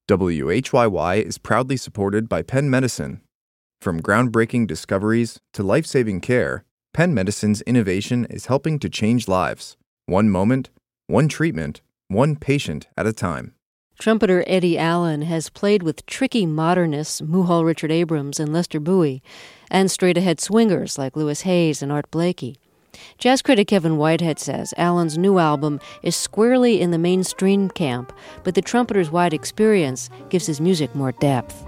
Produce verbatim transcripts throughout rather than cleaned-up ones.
W H Y Y is proudly supported by Penn Medicine. From groundbreaking discoveries to life-saving care, Penn Medicine's innovation is helping to change lives, one moment, one treatment, one patient at a time. Trumpeter Eddie Allen has played with tricky modernists Muhal Richard Abrams and Lester Bowie, and straight-ahead swingers like Louis Hayes and Art Blakey. Jazz critic Kevin Whitehead says Allen's new album is squarely in the mainstream camp, but the trumpeter's wide experience gives his music more depth.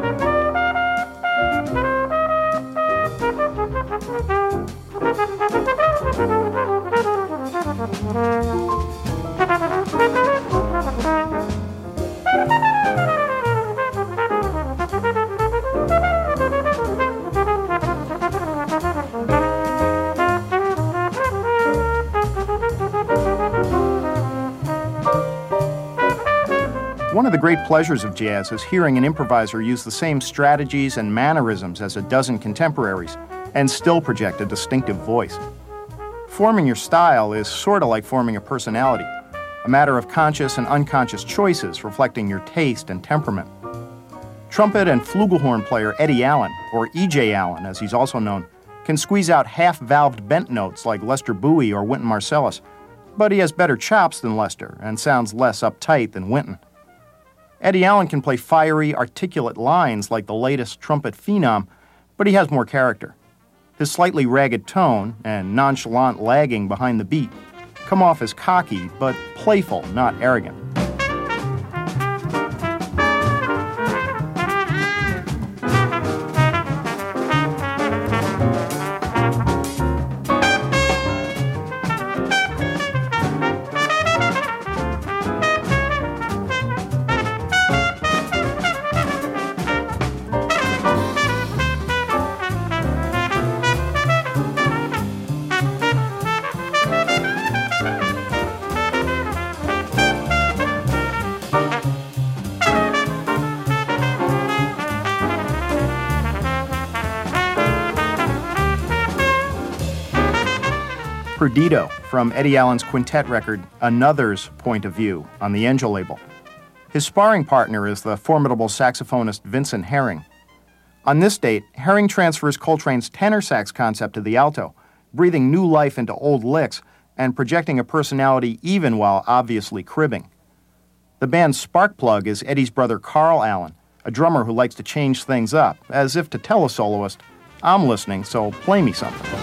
One of the great pleasures of jazz is hearing an improviser use the same strategies and mannerisms as a dozen contemporaries and still project a distinctive voice. Forming your style is sort of like forming a personality, a matter of conscious and unconscious choices reflecting your taste and temperament. Trumpet and flugelhorn player Eddie Allen, or E J Allen as he's also known, can squeeze out half-valved bent notes like Lester Bowie or Wynton Marsalis, but he has better chops than Lester and sounds less uptight than Wynton. Eddie Allen can play fiery, articulate lines like the latest trumpet phenom, but he has more character. His slightly ragged tone and nonchalant lagging behind the beat come off as cocky, but playful, not arrogant. Perdido, from Eddie Allen's quintet record, Another's Point of View, on the Angel label. His sparring partner is the formidable saxophonist Vincent Herring. On this date, Herring transfers Coltrane's tenor sax concept to the alto, breathing new life into old licks and projecting a personality even while obviously cribbing. The band's spark plug is Eddie's brother Carl Allen, a drummer who likes to change things up, as if to tell a soloist, "I'm listening, so play me something."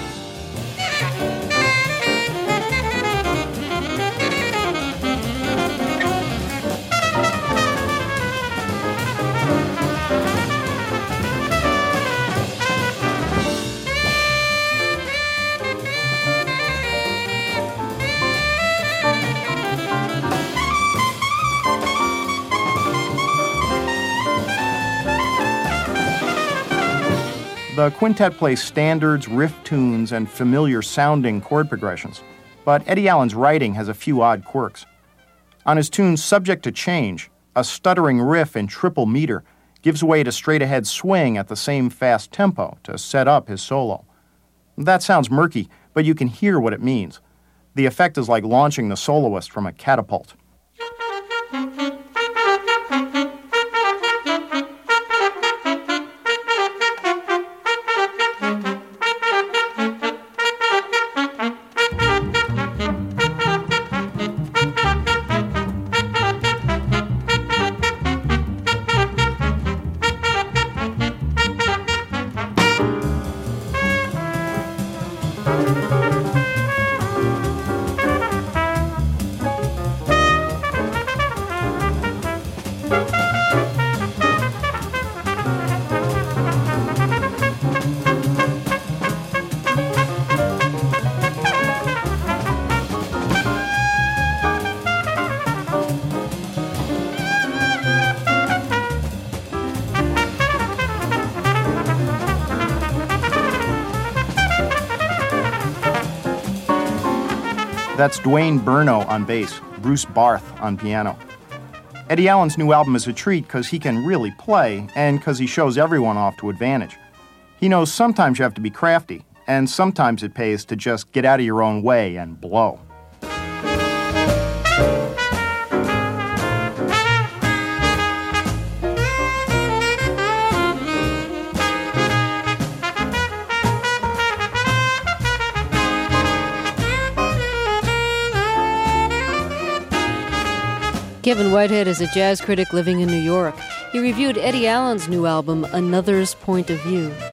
The quintet plays standards, riff tunes, and familiar-sounding chord progressions, but Eddie Allen's writing has a few odd quirks. On his tune Subject to Change, a stuttering riff in triple meter gives way to straight-ahead swing at the same fast tempo to set up his solo. That sounds murky, but you can hear what it means. The effect is like launching the soloist from a catapult. That's Dwayne Burno on bass, Bruce Barth on piano. Eddie Allen's new album is a treat because he can really play and because he shows everyone off to advantage. He knows sometimes you have to be crafty, and sometimes it pays to just get out of your own way and blow. Kevin Whitehead is a jazz critic living in New York. He reviewed Eddie Allen's new album, Another's Point of View.